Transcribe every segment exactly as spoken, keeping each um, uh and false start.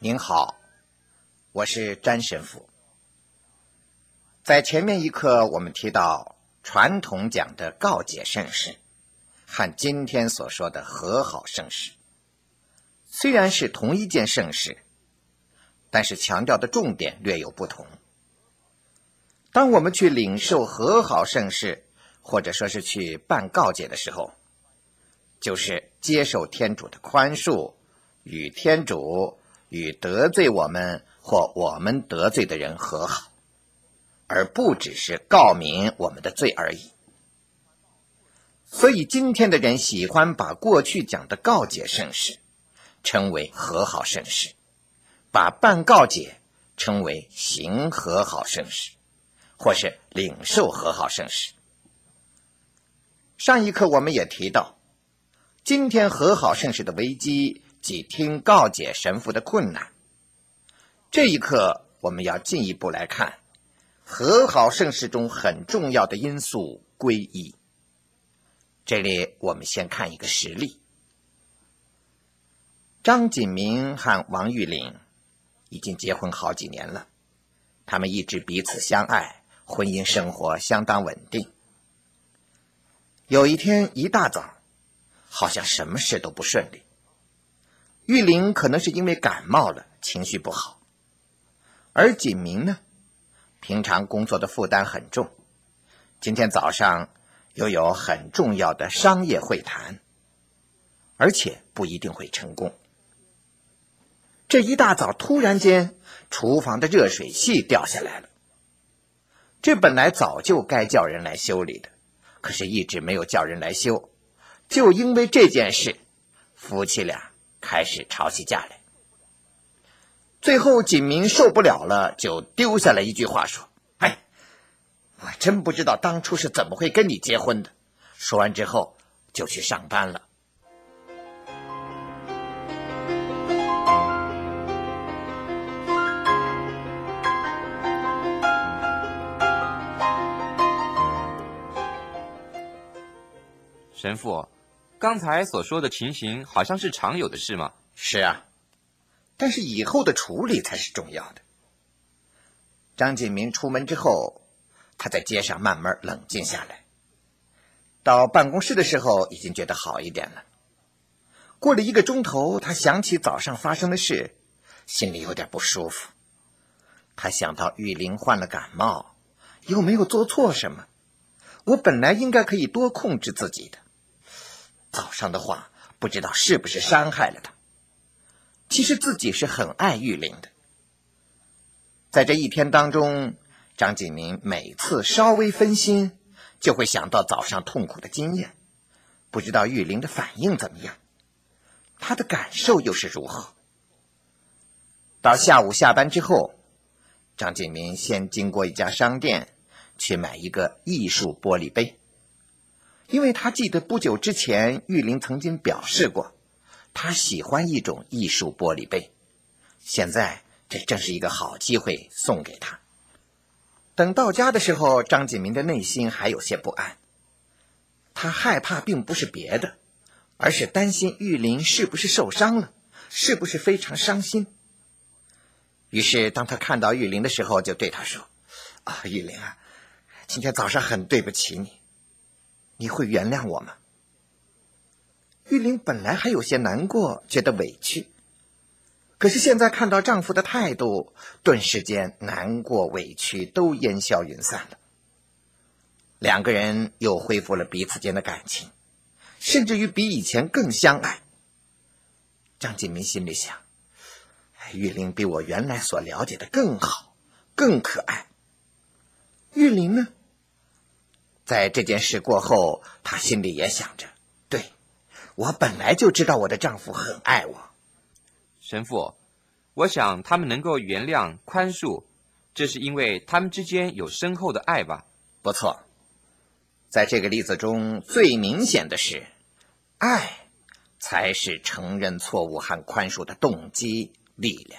您好，我是詹神父。在前面一课我们提到传统讲的告解圣事和今天所说的和好圣事，虽然是同一件圣事，但是强调的重点略有不同。当我们去领受和好圣事，或者说是去办告解的时候，就是接受天主的宽恕，与天主与得罪我们或我们得罪的人和好，而不只是告明我们的罪而已。所以今天的人喜欢把过去讲的告解圣事称为和好圣事，把办告解称为行和好圣事，或是领受和好圣事。上一课我们也提到，今天和好圣事的危机即听告解神父的困难。这一课我们要进一步来看和好圣事中很重要的因素皈依。这里我们先看一个实例。张锦明和王玉玲已经结婚好几年了，他们一直彼此相爱，婚姻生活相当稳定。有一天一大早，好像什么事都不顺利。玉玲可能是因为感冒了，情绪不好，而锦明呢，平常工作的负担很重，今天早上又有很重要的商业会谈，而且不一定会成功。这一大早突然间，厨房的热水器掉下来了。这本来早就该叫人来修理的，可是一直没有叫人来修。就因为这件事，夫妻俩开始吵起架来。最后锦明受不了了，就丢下了一句话说：哎，我真不知道当初是怎么会跟你结婚的。说完之后就去上班了。 神父，刚才所说的情形好像是常有的事吗？ 是啊，但是以后的处理才是重要的。张锦明出门之后，他在街上慢慢冷静下来。到办公室的时候已经觉得好一点了。过了一个钟头，他想起早上发生的事，心里有点不舒服。他想到玉玲患了感冒，又没有做错什么，我本来应该可以多控制自己的。早上的话不知道是不是伤害了他。其实自己是很爱玉玲的。在这一天当中，张锦明每次稍微分心，就会想到早上痛苦的经验，不知道玉玲的反应怎么样，他的感受又是如何。到下午下班之后，张锦明先经过一家商店，去买一个艺术玻璃杯。因为他记得不久之前玉玲曾经表示过，他喜欢一种艺术玻璃杯，现在这正是一个好机会送给他。等到家的时候，张锦明的内心还有些不安。他害怕并不是别的，而是担心玉玲是不是受伤了，是不是非常伤心。于是当他看到玉玲的时候，就对她说：啊，玉玲啊，今天早上很对不起你，你会原谅我吗？玉玲本来还有些难过，觉得委屈，可是现在看到丈夫的态度，顿时间难过委屈都烟消云散了。两个人又恢复了彼此间的感情，甚至于比以前更相爱。张锦明心里想，玉玲比我原来所了解的更好，更可爱。玉玲呢，在这件事过后，她心里也想着，对，我本来就知道我的丈夫很爱我。 神父，我想他们能够原谅宽恕，这是因为他们之间有深厚的爱吧？ 不错，在这个例子中最明显的是，爱才是承认错误和宽恕的动机力量。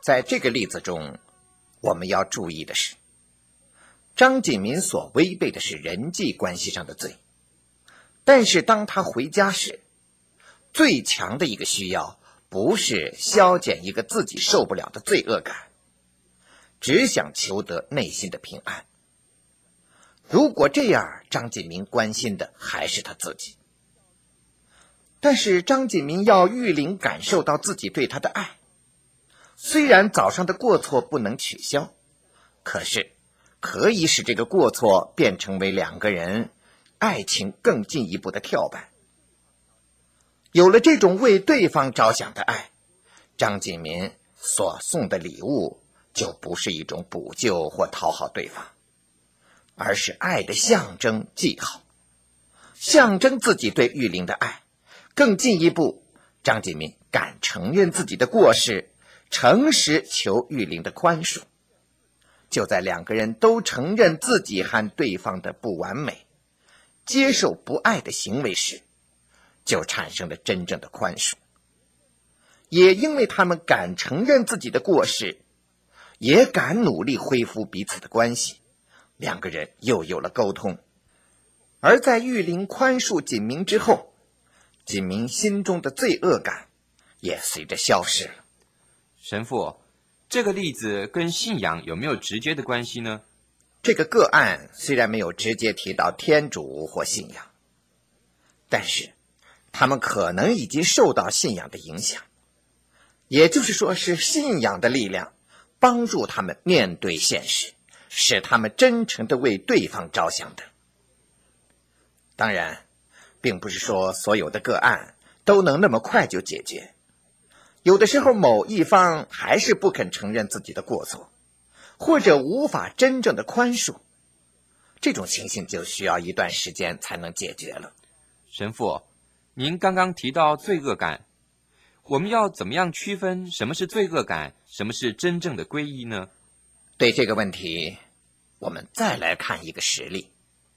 在这个例子中，我们要注意的是，张锦民所违背的是人际关系上的罪，但是当他回家时，最强的一个需要不是消减一个自己受不了的罪恶感，只想求得内心的平安。如果这样，张锦民关心的还是他自己。但是张锦民要玉玲感受到自己对他的爱，虽然早上的过错不能取消，可是可以使这个过错变成为两个人爱情更进一步的跳板。有了这种为对方着想的爱，张锦民所送的礼物就不是一种补救或讨好对方，而是爱的象征记号，象征自己对玉玲的爱。更进一步，张锦民敢承认自己的过失，诚实求玉玲的宽恕。就在两个人都承认自己和对方的不完美，接受不爱的行为时，就产生了真正的宽恕。也因为他们敢承认自己的过失，也敢努力恢复彼此的关系，两个人又有了沟通。而在玉玲宽恕锦民之后，锦民心中的罪恶感也随着消失了。 神父，这个例子跟信仰有没有直接的关系呢？ 这个个案虽然没有直接提到天主或信仰，但是他们可能已经受到信仰的影响，也就是说是信仰的力量帮助他们面对现实，使他们真诚地为对方着想的。当然并不是说所有的个案都能那么快就解决，有的时候某一方还是不肯承认自己的过错，或者无法真正的宽恕，这种情形就需要一段时间才能解决了。 神父，您刚刚提到罪恶感，我们要怎么样区分什么是罪恶感，什么是真正的皈依呢？ 对这个问题，我们再来看一个实例。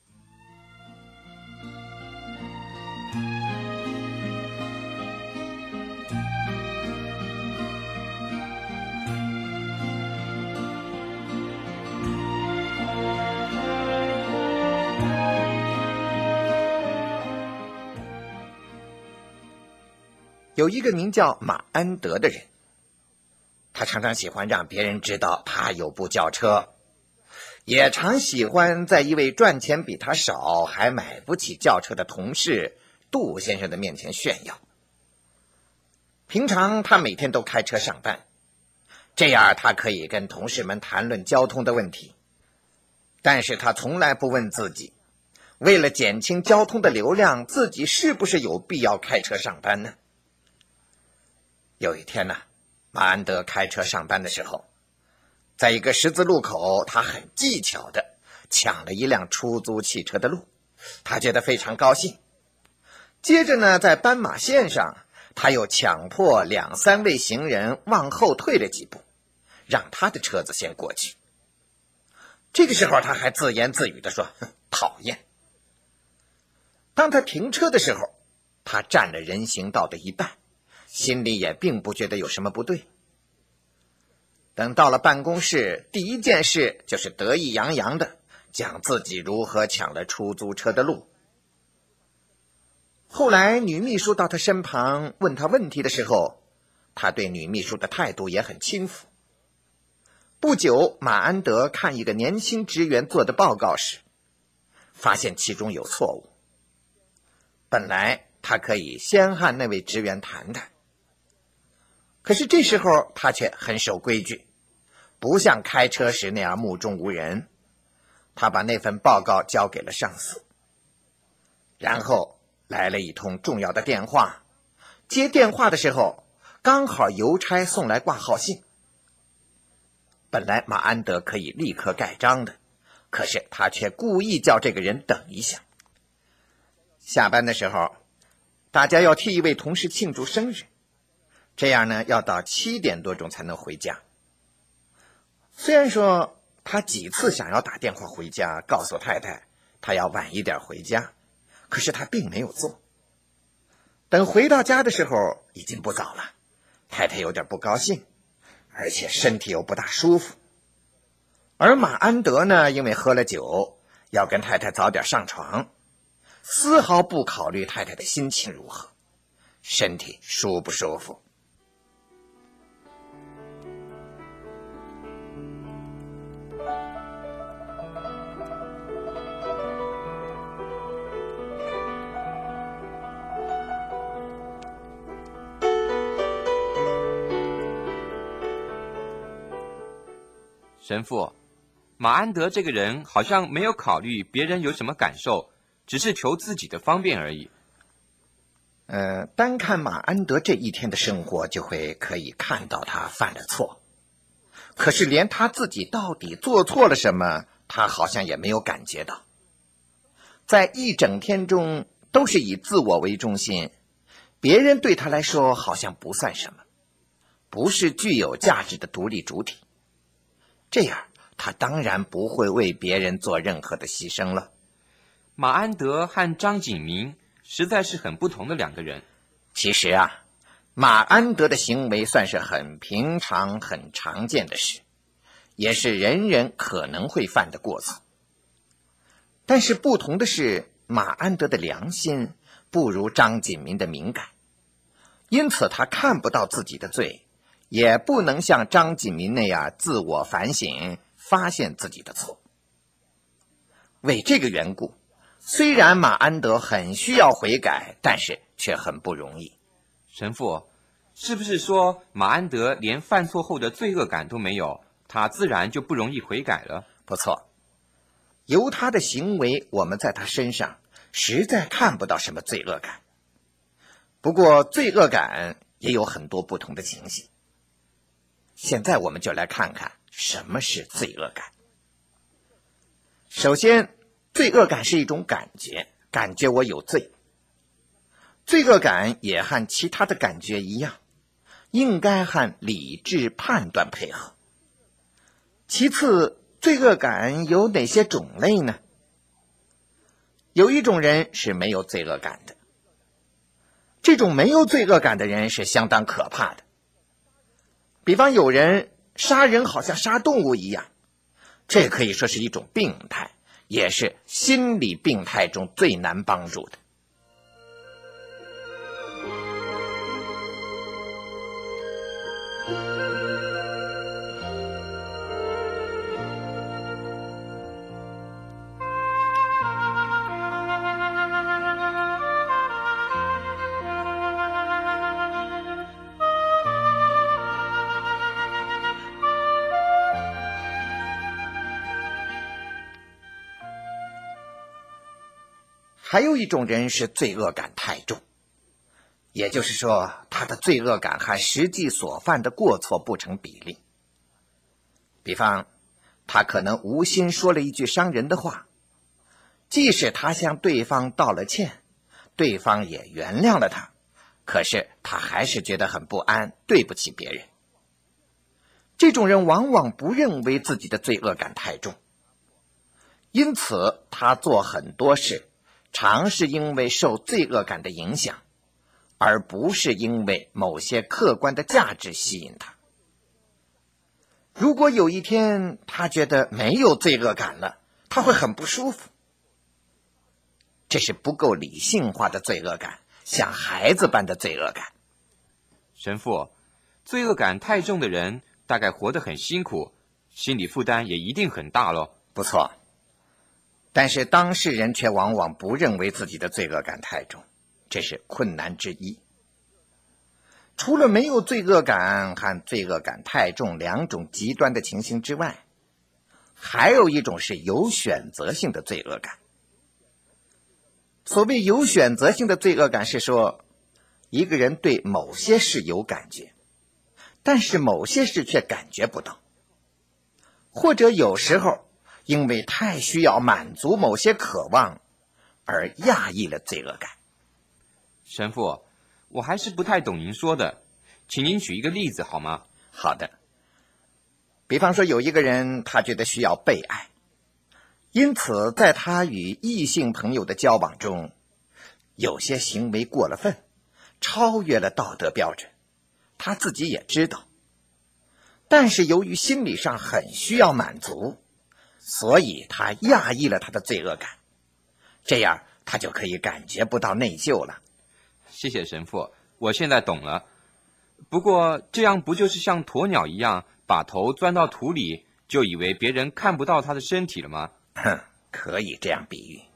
有一个名叫马安德的人，他常常喜欢让别人知道他有部轿车，也常喜欢在一位赚钱比他少还买不起轿车的同事杜先生的面前炫耀。平常他每天都开车上班，这样他可以跟同事们谈论交通的问题，但是他从来不问自己，为了减轻交通的流量，自己是不是有必要开车上班呢？有一天呢、啊，马安德开车上班的时候，在一个十字路口，他很技巧的抢了一辆出租汽车的路，他觉得非常高兴。接着呢，在斑马线上，他又强迫两三位行人往后退了几步，让他的车子先过去。这个时候他还自言自语地说，讨厌。当他停车的时候，他占了人行道的一半，心里也并不觉得有什么不对。等到了办公室，第一件事就是得意洋洋的讲自己如何抢了出租车的路。后来女秘书到他身旁问他问题的时候，他对女秘书的态度也很轻浮。不久，马安德看一个年轻职员做的报告时，发现其中有错误。本来他可以先和那位职员谈谈，可是这时候他却很守规矩，不像开车时那样目中无人。他把那份报告交给了上司，然后来了一通重要的电话。接电话的时候，刚好邮差送来挂号信。本来马安德可以立刻盖章的，可是他却故意叫这个人等一下。下班的时候，大家要替一位同事庆祝生日，这样呢，要到七点多钟才能回家。虽然说他几次想要打电话回家，告诉太太他要晚一点回家，可是他并没有做。等回到家的时候，已经不早了，太太有点不高兴， 而且身体又不大舒服。而马安德呢，因为喝了酒，要跟太太早点上床，丝毫不考虑太太的心情如何，身体舒不舒服。 神父，马安德这个人好像没有考虑别人有什么感受，只是求自己的方便而已。 呃，单看马安德这一天的生活，就会可以看到他犯了错。可是连他自己到底做错了什么，他好像也没有感觉到。在一整天中都是以自我为中心，别人对他来说好像不算什么，不是具有价值的独立主体。这样他当然不会为别人做任何的牺牲了。 马安德和张景明实在是很不同的两个人。 其实啊，马安德的行为算是很平常很常见的事，也是人人可能会犯的过错。但是不同的是，马安德的良心不如张景明的敏感，因此他看不到自己的罪，也不能像张景明那样自我反省，发现自己的错。为这个缘故，虽然马安德很需要悔改，但是却很不容易。 神父，是不是说马安德连犯错后的罪恶感都没有，他自然就不容易悔改了？ 不错，由他的行为，我们在他身上实在看不到什么罪恶感。不过罪恶感也有很多不同的情形。现在我们就来看看什么是罪恶感。首先，罪恶感是一种感觉，感觉我有罪。罪恶感也和其他的感觉一样，应该和理智判断配合。其次，罪恶感有哪些种类呢？有一种人是没有罪恶感的，这种没有罪恶感的人是相当可怕的。比方有人杀人好像杀动物一样，这可以说是一种病态，也是心理病态中最难帮助的。还有一种人是罪恶感太重，也就是说，他的罪恶感和实际所犯的过错不成比例。比方，他可能无心说了一句伤人的话，即使他向对方道了歉，对方也原谅了他，可是他还是觉得很不安，对不起别人。这种人往往不认为自己的罪恶感太重，因此他做很多事常是因为受罪恶感的影响，而不是因为某些客观的价值吸引他。如果有一天他觉得没有罪恶感了，他会很不舒服。这是不够理性化的罪恶感，像孩子般的罪恶感。 神父，罪恶感太重的人大概活得很辛苦，心理负担也一定很大咯。 不错，但是当事人却往往不认为自己的罪恶感太重，这是困难之一。除了没有罪恶感和罪恶感太重两种极端的情形之外，还有一种是有选择性的罪恶感。所谓有选择性的罪恶感是说，一个人对某些事有感觉，但是某些事却感觉不到，或者有时候因为太需要满足某些渴望而压抑了罪恶感。 神父，我还是不太懂您说的，请您举一个例子好吗？ 好的，比方说有一个人他觉得需要被爱，因此在他与异性朋友的交往中，有些行为过了分，超越了道德标准，他自己也知道。 但是由于心理上很需要满足，所以他压抑了他的罪恶感，这样他就可以感觉不到内疚了。 谢谢神父，我现在懂了。不过这样不就是像鸵鸟一样，把头钻到土里，就以为别人看不到他的身体了吗？ 哼，可以这样比喻。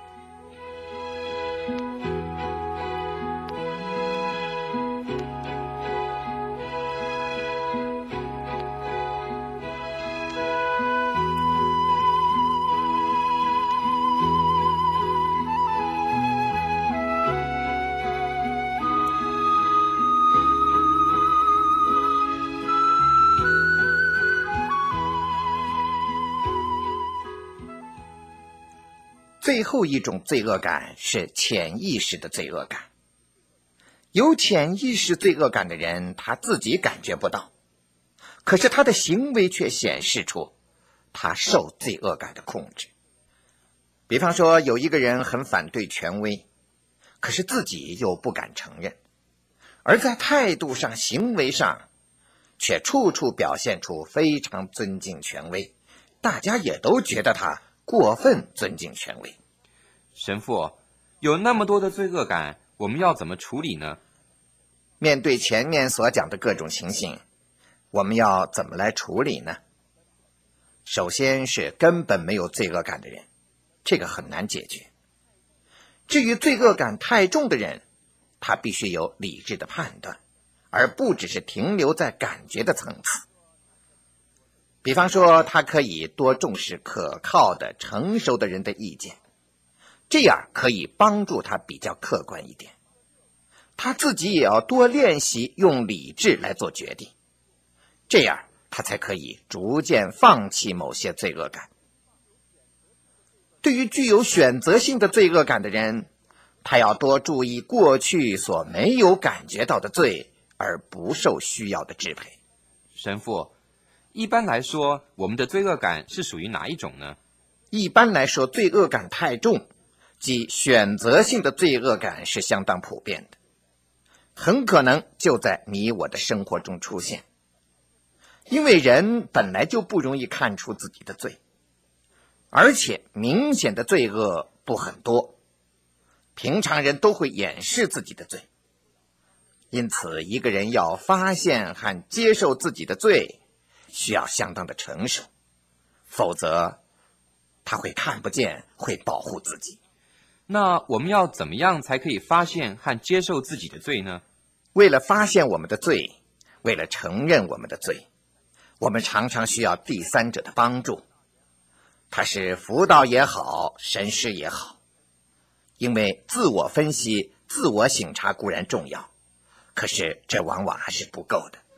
最后一种罪恶感是潜意识的罪恶感。有潜意识罪恶感的人，他自己感觉不到，可是他的行为却显示出他受罪恶感的控制。比方说，有一个人很反对权威，可是自己又不敢承认，而在态度上、行为上却处处表现出非常尊敬权威，大家也都觉得他过分尊敬权威。 神父，有那么多的罪恶感，我们要怎么处理呢？ 面对前面所讲的各种情形，我们要怎么来处理呢？首先是根本没有罪恶感的人，这个很难解决。至于罪恶感太重的人，他必须有理智的判断，而不只是停留在感觉的层次。比方说，他可以多重视可靠的、成熟的人的意见，这样可以帮助他比较客观一点。他自己也要多练习用理智来做决定，这样他才可以逐渐放弃某些罪恶感。对于具有选择性的罪恶感的人，他要多注意过去所没有感觉到的罪，而不受需要的支配。 神父，一般来说，我们的罪恶感是属于哪一种呢？ 一般来说，罪恶感太重，即选择性的罪恶感是相当普遍的，很可能就在你我的生活中出现。因为人本来就不容易看出自己的罪，而且明显的罪恶不很多，平常人都会掩饰自己的罪。因此，一个人要发现和接受自己的罪，需要相当的成熟，否则他会看不见，会保护自己。 那我们要怎么样才可以发现和接受自己的罪呢？ 为了发现我们的罪，为了承认我们的罪，我们常常需要第三者的帮助，他是辅导也好，神师也好。因为自我分析、自我省察固然重要，可是这往往还是不够的。